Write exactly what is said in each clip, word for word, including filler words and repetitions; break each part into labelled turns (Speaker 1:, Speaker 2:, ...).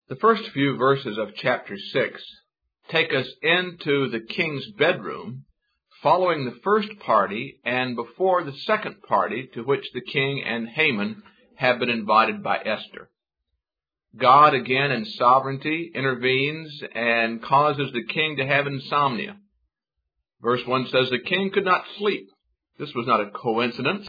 Speaker 1: The first few verses of chapter six take us into the king's bedroom, following the first party and before the second party to which the king and Haman have been invited by Esther. God, again in sovereignty, intervenes and causes the king to have insomnia. Verse one says the king could not sleep. This was not a coincidence.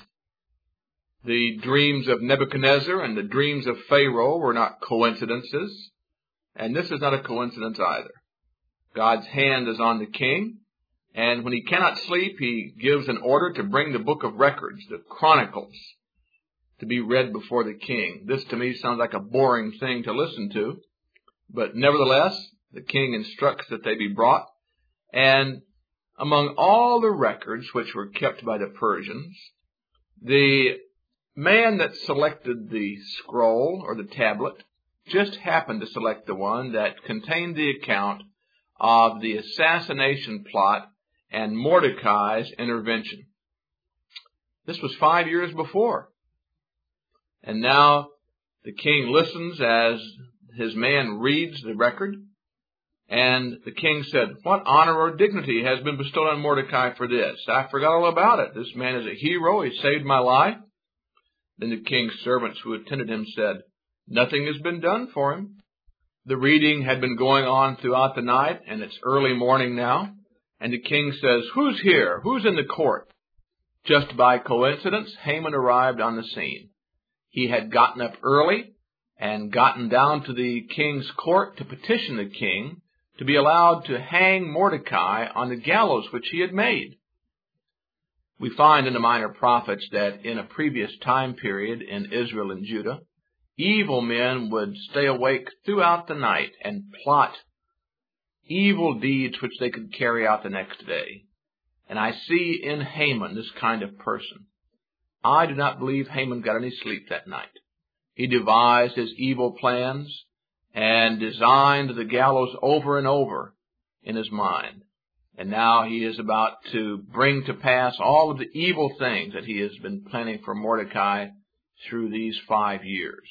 Speaker 1: The dreams of Nebuchadnezzar and the dreams of Pharaoh were not coincidences. And this is not a coincidence either. God's hand is on the king, and when he cannot sleep, he gives an order to bring the book of records, the Chronicles, to be read before the king. This to me sounds like a boring thing to listen to, but nevertheless, the king instructs that they be brought. And among all the records which were kept by the Persians, the man that selected the scroll or the tablet just happened to select the one that contained the account of the assassination plot and Mordecai's intervention. This was five years before. And now the king listens as his man reads the record. And the king said, "What honor or dignity has been bestowed on Mordecai for this? I forgot all about it. This man is a hero. He saved my life." Then the king's servants who attended him said, "Nothing has been done for him." The reading had been going on throughout the night, and it's early morning now. And the king says, "Who's here? Who's in the court?" Just by coincidence, Haman arrived on the scene. He had gotten up early and gotten down to the king's court to petition the king to be allowed to hang Mordecai on the gallows which he had made. We find in the Minor Prophets that in a previous time period in Israel and Judah, evil men would stay awake throughout the night and plot evil deeds which they could carry out the next day. And I see in Haman this kind of person. I do not believe Haman got any sleep that night. He devised his evil plans and designed the gallows over and over in his mind. And now he is about to bring to pass all of the evil things that he has been planning for Mordecai through these five years.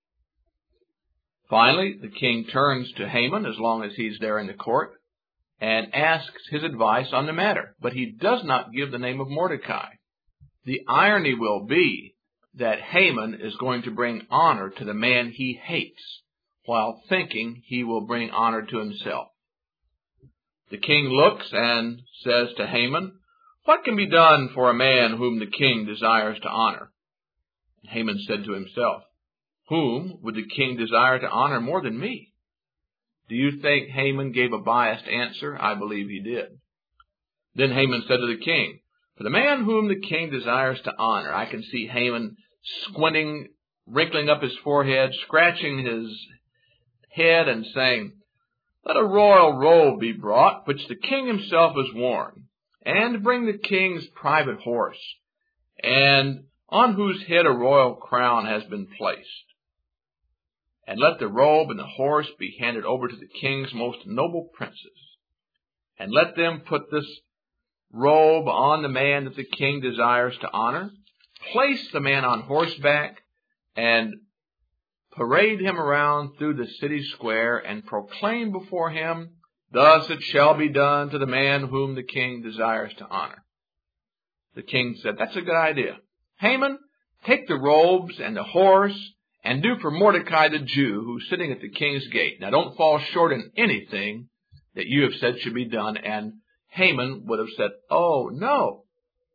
Speaker 1: Finally, the king turns to Haman, as long as he's there in the court, and asks his advice on the matter. But he does not give the name of Mordecai. The irony will be that Haman is going to bring honor to the man he hates, while thinking he will bring honor to himself. The king looks and says to Haman, "What can be done for a man whom the king desires to honor?" And Haman said to himself, "Whom would the king desire to honor more than me?" Do you think Haman gave a biased answer? I believe he did. Then Haman said to the king, "For the man whom the king desires to honor," I can see Haman squinting, wrinkling up his forehead, scratching his head and saying, "Let a royal robe be brought, which the king himself has worn, and bring the king's private horse, and on whose head a royal crown has been placed. And let the robe and the horse be handed over to the king's most noble princes. And let them put this robe on the man that the king desires to honor, place the man on horseback, and parade him around through the city square, and proclaim before him, 'Thus it shall be done to the man whom the king desires to honor.'" The king said, "That's a good idea. Haman, take the robes and the horse, and do for Mordecai the Jew, who's sitting at the king's gate. Now don't fall short in anything that you have said should be done." And Haman would have said, "Oh, no."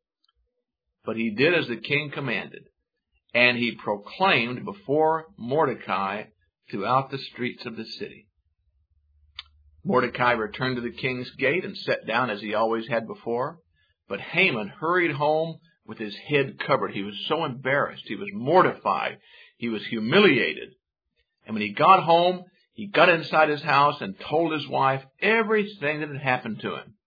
Speaker 1: But he did as the king commanded, and he proclaimed before Mordecai throughout the streets of the city. Mordecai returned to the king's gate and sat down as he always had before. But Haman hurried home with his head covered. He was so embarrassed. He was mortified. He was humiliated. And when he got home, he got inside his house and told his wife everything that had happened to him.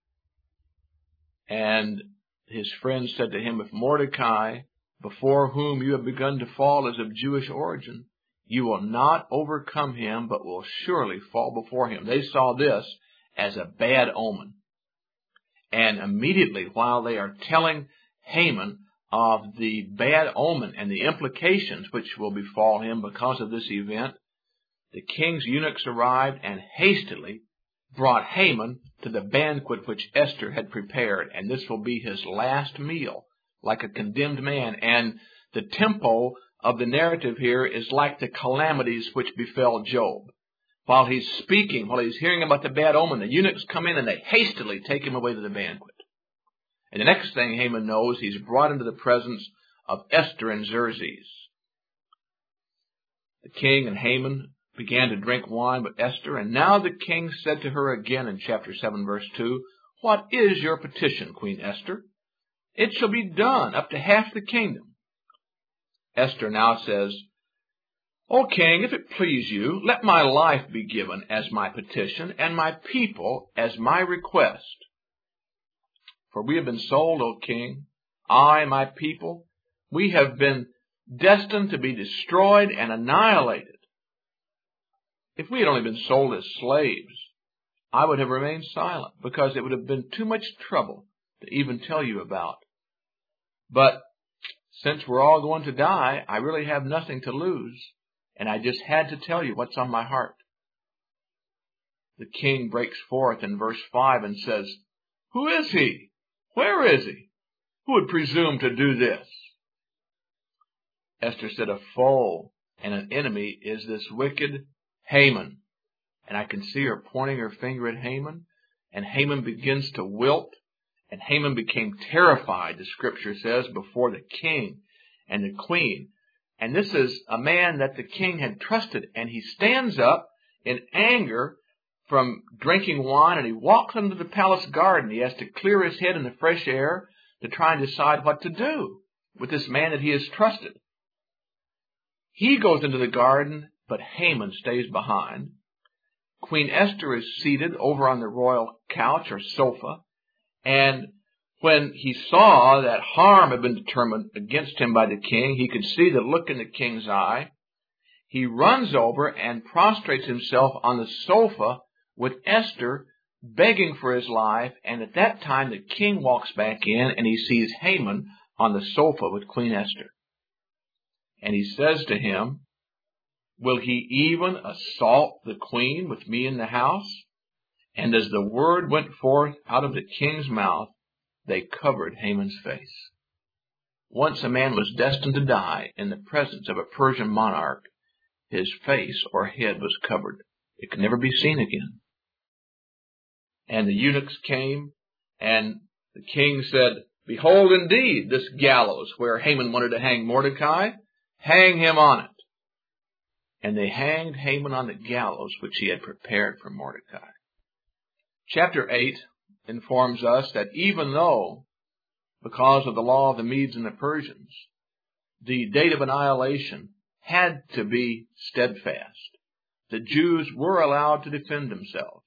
Speaker 1: And his friends said to him, "If Mordecai, before whom you have begun to fall, is of Jewish origin, you will not overcome him, but will surely fall before him." They saw this as a bad omen. And immediately, while they are telling Haman of the bad omen and the implications which will befall him because of this event, the king's eunuchs arrived and hastily brought Haman to the banquet which Esther had prepared, and this will be his last meal, like a condemned man. And the tempo of the narrative here is like the calamities which befell Job. While he's speaking, while he's hearing about the bad omen, the eunuchs come in and they hastily take him away to the banquet. And the next thing Haman knows, he's brought into the presence of Esther and Xerxes. The king and Haman began to drink wine with Esther, and now the king said to her again in chapter seven, verse two, "What is your petition, Queen Esther? It shall be done up to half the kingdom." Esther now says, "O king, if it please you, let my life be given as my petition, and my people as my request. For we have been sold, O king, I and my people, we have been destined to be destroyed and annihilated. If we had only been sold as slaves, I would have remained silent, because it would have been too much trouble to even tell you about. But since we're all going to die, I really have nothing to lose, and I just had to tell you what's on my heart." The king breaks forth in verse five and says, "Who is he? Where is he? Who would presume to do this?" Esther said, "A foe and an enemy is this wicked Haman." And I can see her pointing her finger at Haman, and Haman begins to wilt, and Haman became terrified, the scripture says, before the king and the queen. And this is a man that the king had trusted, and he stands up in anger from drinking wine, and he walks into the palace garden. He has to clear his head in the fresh air to try and decide what to do with this man that he has trusted. He goes into the garden, but Haman stays behind. Queen Esther is seated over on the royal couch or sofa, and when he saw that harm had been determined against him by the king, he could see the look in the king's eye. He runs over and prostrates himself on the sofa with Esther, begging for his life, and at that time the king walks back in and he sees Haman on the sofa with Queen Esther. And he says to him, "Will he even assault the queen with me in the house?" And as the word went forth out of the king's mouth, they covered Haman's face. Once a man was destined to die in the presence of a Persian monarch, his face or head was covered. It could never be seen again. And the eunuchs came, and the king said, "Behold, indeed, this gallows where Haman wanted to hang Mordecai. Hang him on it." And they hanged Haman on the gallows which he had prepared for Mordecai. Chapter eight informs us that even though, because of the law of the Medes and the Persians, the date of annihilation had to be steadfast, the Jews were allowed to defend themselves.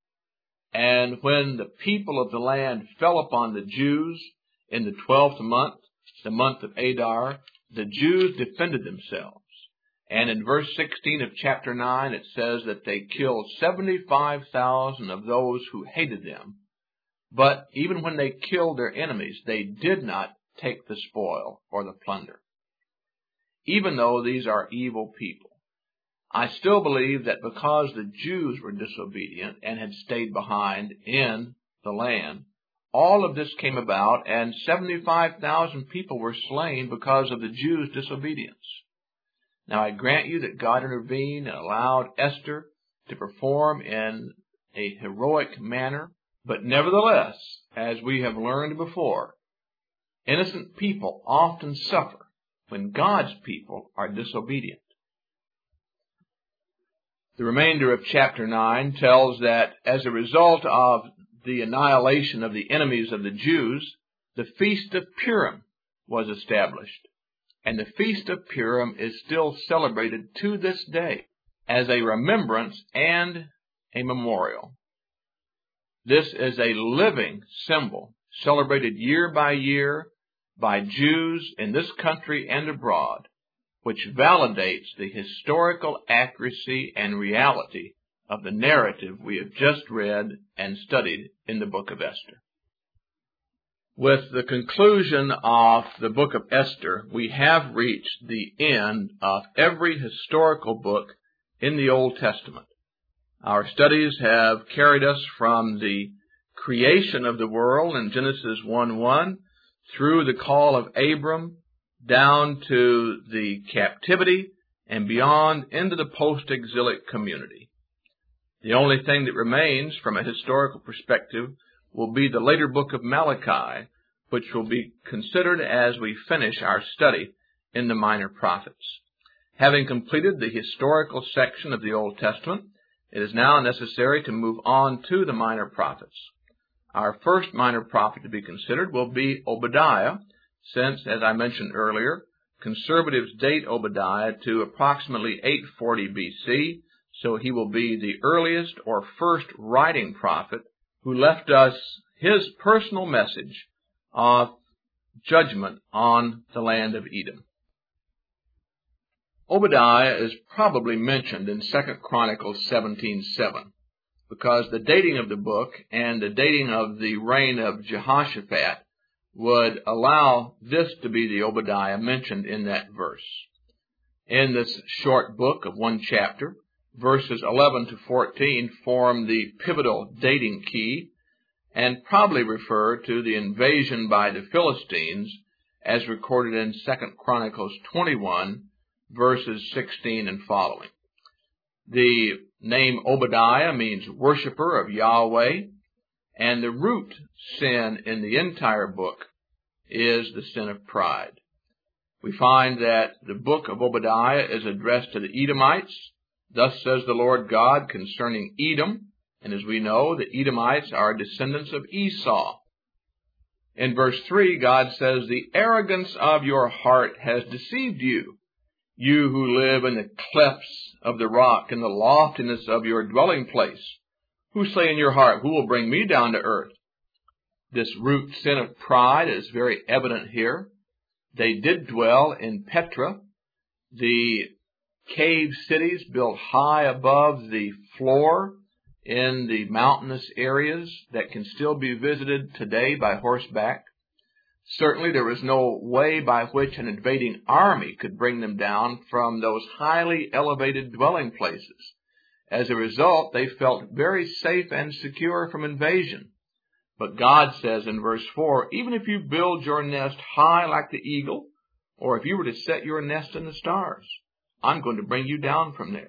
Speaker 1: And when the people of the land fell upon the Jews in the twelfth month, the month of Adar, the Jews defended themselves. And in verse sixteen of chapter nine, it says that they killed seventy-five thousand of those who hated them. But even when they killed their enemies, they did not take the spoil or the plunder. Even though these are evil people, I still believe that because the Jews were disobedient and had stayed behind in the land, all of this came about, and seventy-five thousand people were slain because of the Jews' disobedience. Now, I grant you that God intervened and allowed Esther to perform in a heroic manner, but nevertheless, as we have learned before, innocent people often suffer when God's people are disobedient. The remainder of chapter nine tells that as a result of the annihilation of the enemies of the Jews, the Feast of Purim was established. And the Feast of Purim is still celebrated to this day as a remembrance and a memorial. This is a living symbol celebrated year by year by Jews in this country and abroad, which validates the historical accuracy and reality of the narrative we have just read and studied in the book of Esther. With the conclusion of the book of Esther, we have reached the end of every historical book in the Old Testament. Our studies have carried us from the creation of the world in Genesis one one through the call of Abram down to the captivity and beyond into the post-exilic community. The only thing that remains from a historical perspective will be the later book of Malachi, which will be considered as we finish our study in the Minor Prophets. Having completed the historical section of the Old Testament, it is now necessary to move on to the Minor Prophets. Our first minor prophet to be considered will be Obadiah, since, as I mentioned earlier, conservatives date Obadiah to approximately eight forty B C, so he will be the earliest or first writing prophet who left us his personal message of judgment on the land of Edom. Obadiah is probably mentioned in Second Chronicles seventeen seven, because the dating of the book and the dating of the reign of Jehoshaphat would allow this to be the Obadiah mentioned in that verse. In this short book of one chapter, verses eleven to fourteen form the pivotal dating key and probably refer to the invasion by the Philistines as recorded in Second Chronicles twenty-one, verses sixteen and following. The name Obadiah means worshiper of Yahweh, and the root sin in the entire book is the sin of pride. We find that the book of Obadiah is addressed to the Edomites. Thus says the Lord God concerning Edom, and as we know, the Edomites are descendants of Esau. In verse three, God says, "The arrogance of your heart has deceived you, you who live in the clefts of the rock and the loftiness of your dwelling place, who say in your heart, who will bring me down to earth?" This root sin of pride is very evident here. They did dwell in Petra, the cave cities built high above the floor in the mountainous areas that can still be visited today by horseback. Certainly there was no way by which an invading army could bring them down from those highly elevated dwelling places. As a result, they felt very safe and secure from invasion. But God says in verse four, even if you build your nest high like the eagle, or if you were to set your nest in the stars, I'm going to bring you down from there.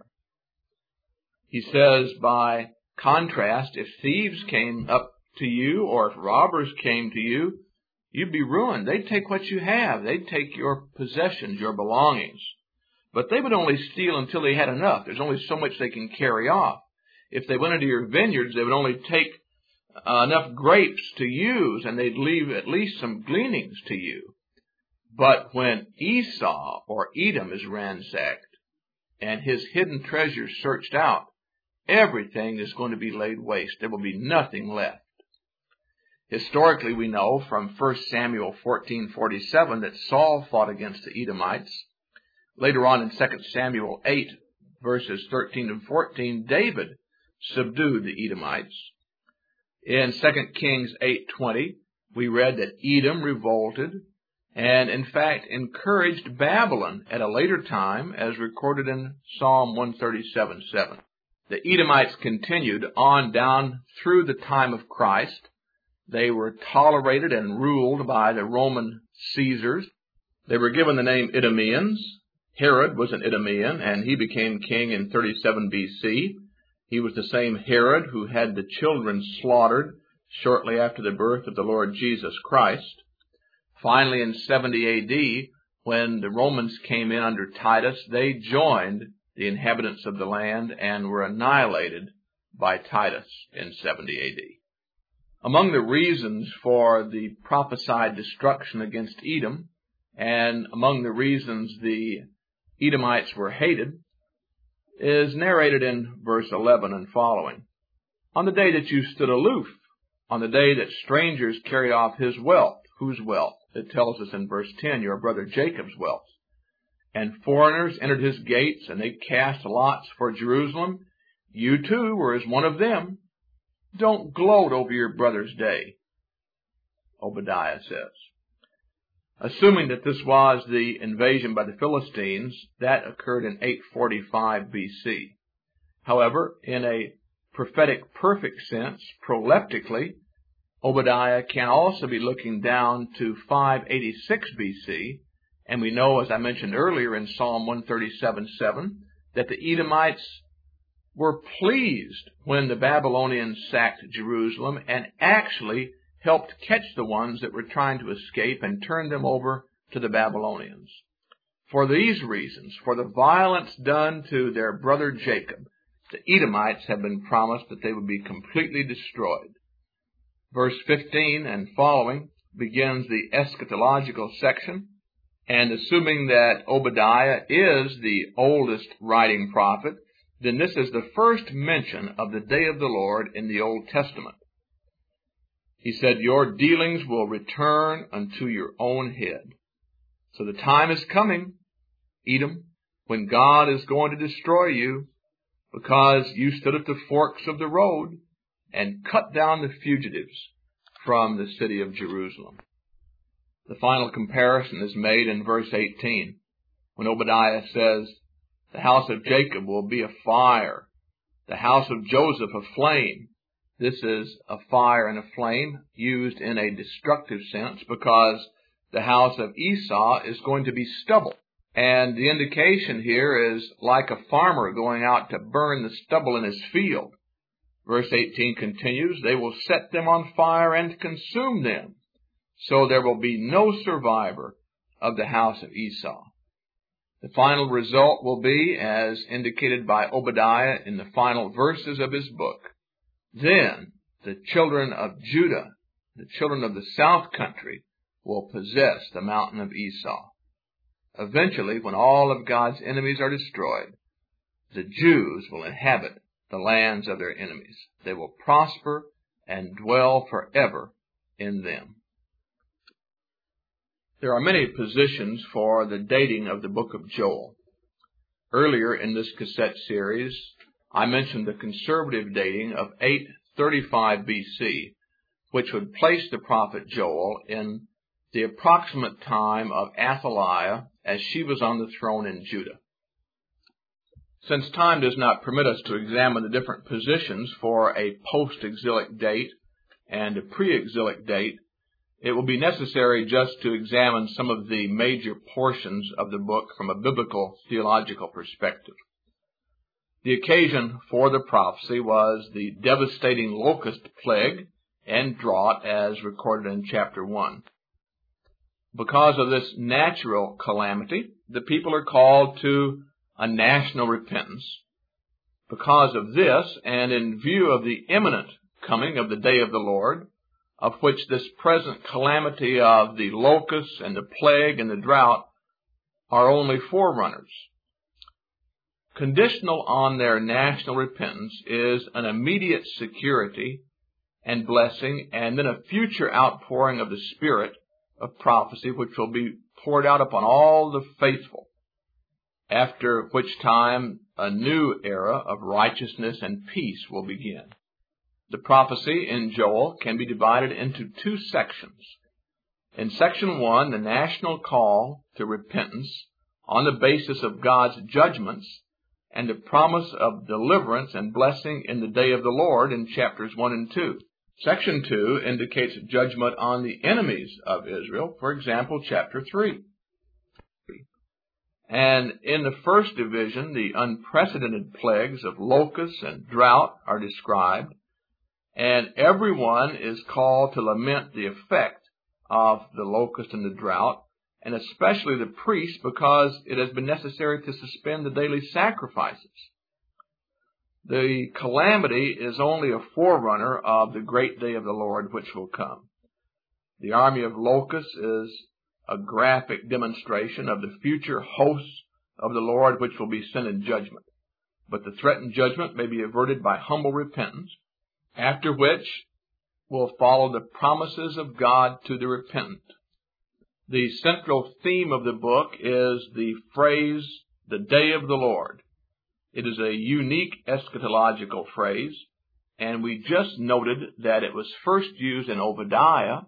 Speaker 1: He says, by contrast, if thieves came up to you, or if robbers came to you, you'd be ruined. They'd take what you have. They'd take your possessions, your belongings. But they would only steal until they had enough. There's only so much they can carry off. If they went into your vineyards, they would only take uh, enough grapes to use, and they'd leave at least some gleanings to you. But when Esau or Edom is ransacked and his hidden treasures searched out, everything is going to be laid waste. There will be nothing left. Historically, we know from First Samuel fourteen forty-seven that Saul fought against the Edomites. Later on in Second Samuel eight, verses thirteen and fourteen, David subdued the Edomites. In Second Kings eight twenty, we read that Edom revolted and, in fact, encouraged Babylon at a later time, as recorded in Psalm one thirty-seven seven. The Edomites continued on down through the time of Christ. They were tolerated and ruled by the Roman Caesars. They were given the name Idumeans. Herod was an Idumean, and he became king in thirty-seven B C. He was the same Herod who had the children slaughtered shortly after the birth of the Lord Jesus Christ. Finally, in seventy A D, when the Romans came in under Titus, they joined the inhabitants of the land and were annihilated by Titus in seventy A D. Among the reasons for the prophesied destruction against Edom, and among the reasons the Edomites were hated, is narrated in verse eleven and following. On the day that you stood aloof, on the day that strangers carried off his wealth, whose wealth? It tells us in verse ten, your brother Jacob's wealth. And foreigners entered his gates, and they cast lots for Jerusalem. You too were as one of them. Don't gloat over your brother's day, Obadiah says. Assuming that this was the invasion by the Philistines, that occurred in eight forty-five B C. However, in a prophetic perfect sense, proleptically, Obadiah can also be looking down to five eighty-six B C, and we know, as I mentioned earlier in Psalm one thirty-seven seven, that the Edomites were pleased when the Babylonians sacked Jerusalem and actually helped catch the ones that were trying to escape and turn them over to the Babylonians. For these reasons, for the violence done to their brother Jacob, the Edomites have been promised that they would be completely destroyed. Verse fifteen and following begins the eschatological section, and assuming that Obadiah is the oldest writing prophet, then this is the first mention of the day of the Lord in the Old Testament. He said, "Your dealings will return unto your own head." So the time is coming, Edom, when God is going to destroy you because you stood at the forks of the road and cut down the fugitives from the city of Jerusalem. The final comparison is made in verse eighteen, when Obadiah says, "The house of Jacob will be a fire, the house of Joseph a flame." This is a fire and a flame used in a destructive sense because the house of Esau is going to be stubble. And the indication here is like a farmer going out to burn the stubble in his field. Verse eighteen continues, "They will set them on fire and consume them, so there will be no survivor of the house of Esau." The final result will be, as indicated by Obadiah in the final verses of his book, "Then the children of Judah, the children of the south country, will possess the mountain of Esau." Eventually, when all of God's enemies are destroyed, the Jews will inhabit the lands of their enemies. They will prosper and dwell forever in them. There are many positions for the dating of the book of Joel. Earlier in this cassette series, I mentioned the conservative dating of eight thirty-five B C, which would place the prophet Joel in the approximate time of Athaliah as she was on the throne in Judah. Since time does not permit us to examine the different positions for a post-exilic date and a pre-exilic date, it will be necessary just to examine some of the major portions of the book from a biblical theological perspective. The occasion for the prophecy was the devastating locust plague and drought as recorded in chapter one. Because of this natural calamity, the people are called to a national repentance. Because of this, and in view of the imminent coming of the day of the Lord, of which this present calamity of the locusts and the plague and the drought are only forerunners, conditional on their national repentance is an immediate security and blessing, and then a future outpouring of the Spirit of prophecy, which will be poured out upon all the faithful, after which time a new era of righteousness and peace will begin. The prophecy in Joel can be divided into two sections. In section one, the national call to repentance on the basis of God's judgments and the promise of deliverance and blessing in the day of the Lord in chapters one and two. Section two indicates judgment on the enemies of Israel, for example, chapter three. And in the first division, the unprecedented plagues of locusts and drought are described, and everyone is called to lament the effect of the locust and the drought, and especially the priests, because it has been necessary to suspend the daily sacrifices. The calamity is only a forerunner of the great day of the Lord which will come. The army of locusts is a graphic demonstration of the future hosts of the Lord which will be sent in judgment. But the threatened judgment may be averted by humble repentance, after which will follow the promises of God to the repentant. The central theme of the book is the phrase, "the day of the Lord." It is a unique eschatological phrase, and we just noted that it was first used in Obadiah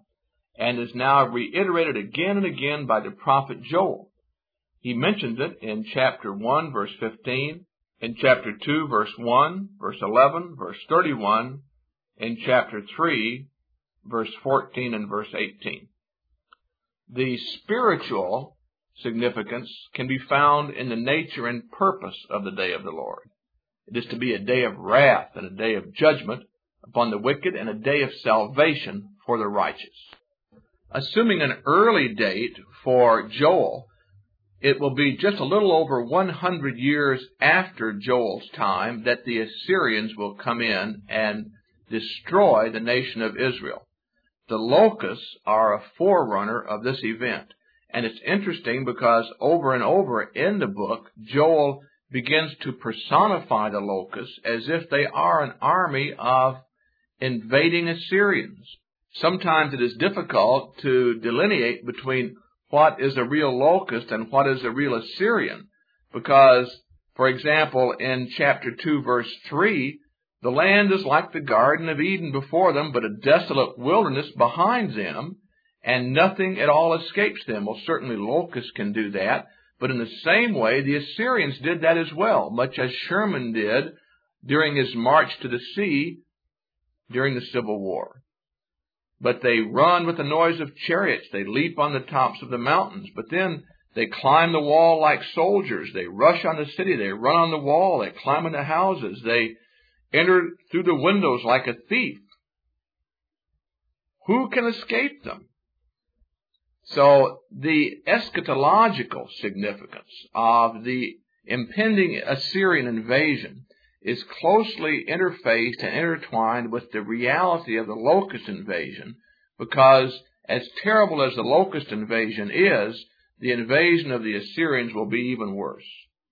Speaker 1: and is now reiterated again and again by the prophet Joel. He mentions it in chapter one, verse fifteen, in chapter two, verse one, verse eleven, verse thirty-one, in chapter three, verse fourteen, and verse eighteen. The spiritual significance can be found in the nature and purpose of the day of the Lord. It is to be a day of wrath and a day of judgment upon the wicked and a day of salvation for the righteous. Assuming an early date for Joel, it will be just a little over one hundred years after Joel's time that the Assyrians will come in and destroy the nation of Israel. The locusts are a forerunner of this event. And it's interesting because over and over in the book, Joel begins to personify the locusts as if they are an army of invading Assyrians. Sometimes it is difficult to delineate between what is a real locust and what is a real Assyrian, because, for example, in chapter two, verse three, the land is like the Garden of Eden before them, but a desolate wilderness behind them, and nothing at all escapes them. Well, certainly locusts can do that, but in the same way, the Assyrians did that as well, much as Sherman did during his march to the sea during the Civil War. But they run with the noise of chariots. They leap on the tops of the mountains, but then they climb the wall like soldiers. They rush on the city. They run on the wall. They climb into houses. They enter through the windows like a thief. Who can escape them? So the eschatological significance of the impending Assyrian invasion is closely interfaced and intertwined with the reality of the locust invasion, because as terrible as the locust invasion is, the invasion of the Assyrians will be even worse.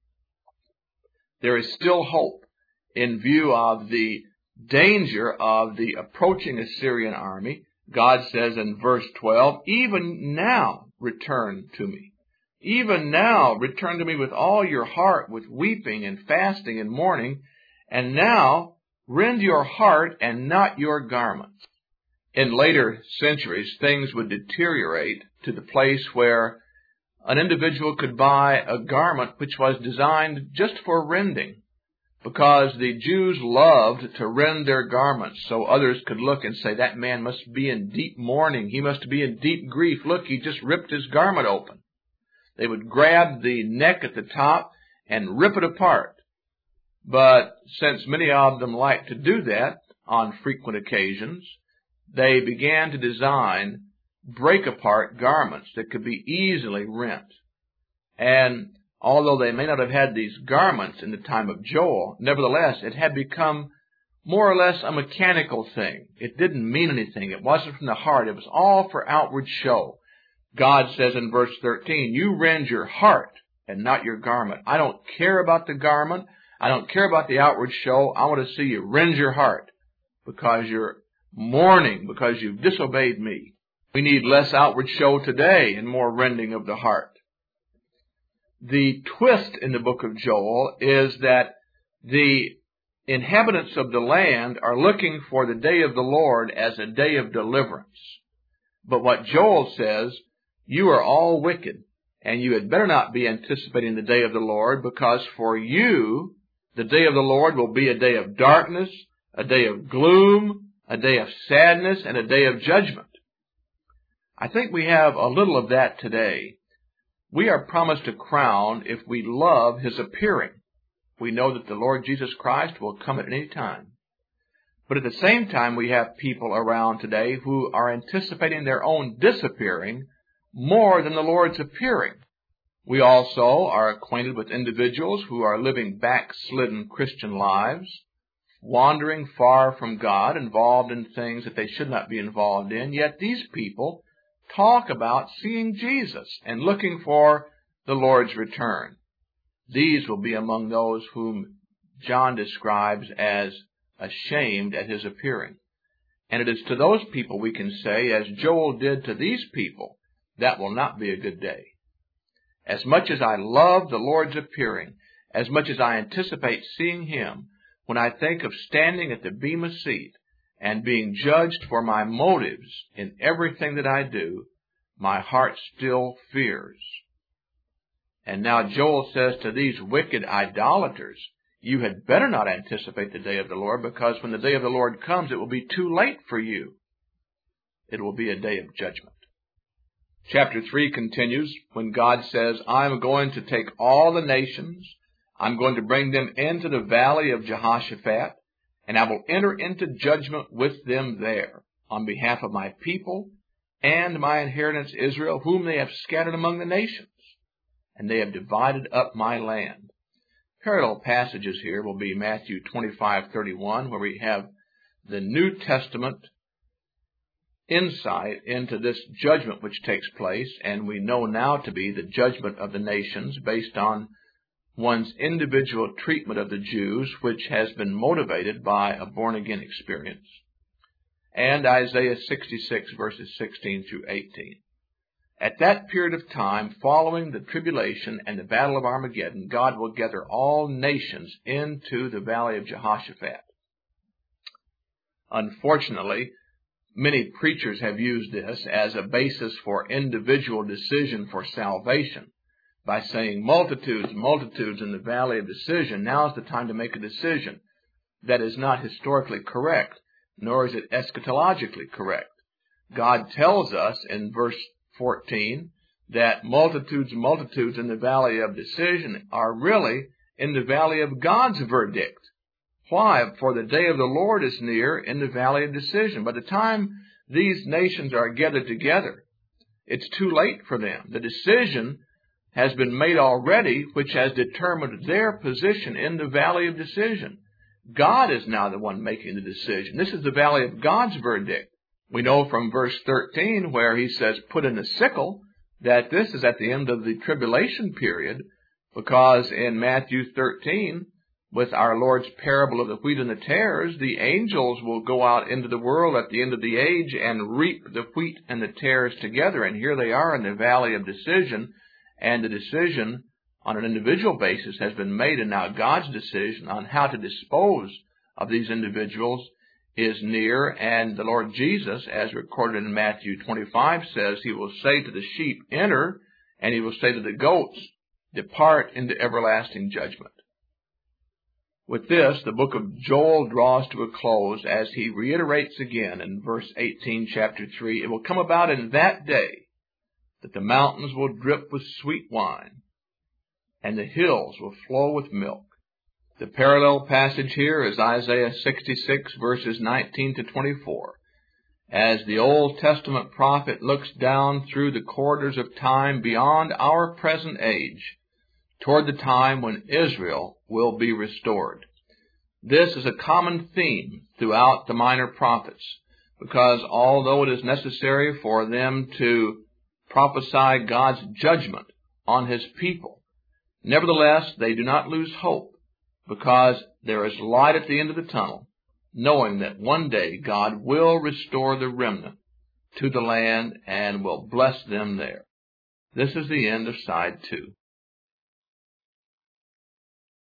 Speaker 1: There is still hope in view of the danger of the approaching Assyrian army. God says in verse twelve, "Even now return to me. Even now return to me with all your heart, with weeping and fasting and mourning. And now rend your heart and not your garments." In later centuries, things would deteriorate to the place where an individual could buy a garment which was designed just for rending, because the Jews loved to rend their garments so others could look and say, "That man must be in deep mourning. He must be in deep grief. Look, he just ripped his garment open." They would grab the neck at the top and rip it apart. But since many of them liked to do that on frequent occasions, they began to design break-apart garments that could be easily rent. And although they may not have had these garments in the time of Joel, nevertheless, it had become more or less a mechanical thing. It didn't mean anything. It wasn't from the heart. It was all for outward show. God says in verse thirteen, "You rend your heart and not your garment." I don't care about the garment. I don't care about the outward show. I want to see you rend your heart because you're mourning, because you've disobeyed me. We need less outward show today and more rending of the heart. The twist in the book of Joel is that the inhabitants of the land are looking for the day of the Lord as a day of deliverance. But what Joel says, you are all wicked, and you had better not be anticipating the day of the Lord, because for you, the day of the Lord will be a day of darkness, a day of gloom, a day of sadness, and a day of judgment. I think we have a little of that today. We are promised a crown if we love His appearing. We know that the Lord Jesus Christ will come at any time. But at the same time, we have people around today who are anticipating their own disappearing more than the Lord's appearing. We also are acquainted with individuals who are living backslidden Christian lives, wandering far from God, involved in things that they should not be involved in. Yet these people talk about seeing Jesus and looking for the Lord's return. These will be among those whom John describes as ashamed at His appearing. And it is to those people we can say, as Joel did to these people, that will not be a good day. As much as I love the Lord's appearing, as much as I anticipate seeing Him, when I think of standing at the Bema seat and being judged for my motives in everything that I do, my heart still fears. And now Joel says to these wicked idolaters, you had better not anticipate the day of the Lord, because when the day of the Lord comes, it will be too late for you. It will be a day of judgment. Chapter three continues when God says, I'm going to take all the nations, I'm going to bring them into the valley of Jehoshaphat, and I will enter into judgment with them there on behalf of my people and my inheritance Israel, whom they have scattered among the nations, and they have divided up my land. Parallel passages here will be Matthew twenty-five thirty-one, where we have the New Testament insight into this judgment which takes place, and we know now to be the judgment of the nations based on one's individual treatment of the Jews, which has been motivated by a born-again experience. And Isaiah sixty-six, verses sixteen through eighteen. At that period of time, following the tribulation and the battle of Armageddon, God will gather all nations into the valley of Jehoshaphat. Unfortunately, many preachers have used this as a basis for individual decision for salvation by saying multitudes, multitudes in the valley of decision. Now is the time to make a decision. That is not historically correct, nor is it eschatologically correct. God tells us in verse fourteen that multitudes, multitudes in the valley of decision are really in the valley of God's verdict. Why? For the day of the Lord is near in the valley of decision. By the time these nations are gathered together, it's too late for them. The decision has been made already, which has determined their position in the valley of decision. God is now the one making the decision. This is the valley of God's verdict. We know from verse thirteen where he says, put in the sickle, that this is at the end of the tribulation period, because in Matthew thirteen, with our Lord's parable of the wheat and the tares, the angels will go out into the world at the end of the age and reap the wheat and the tares together. And here they are in the valley of decision, and the decision on an individual basis has been made, and now God's decision on how to dispose of these individuals is near. And the Lord Jesus, as recorded in Matthew twenty-five, says he will say to the sheep, enter, and he will say to the goats, depart into everlasting judgment. With this, the book of Joel draws to a close as he reiterates again in verse eighteen, chapter three, it will come about in that day that the mountains will drip with sweet wine, and the hills will flow with milk. The parallel passage here is Isaiah sixty-six, verses nineteen to twenty-four. As the Old Testament prophet looks down through the corridors of time beyond our present age, toward the time when Israel will be restored. This is a common theme throughout the minor prophets, because although it is necessary for them to prophesy God's judgment on his people, nevertheless they do not lose hope, because there is light at the end of the tunnel, knowing that one day God will restore the remnant to the land and will bless them there. This is the end of side two.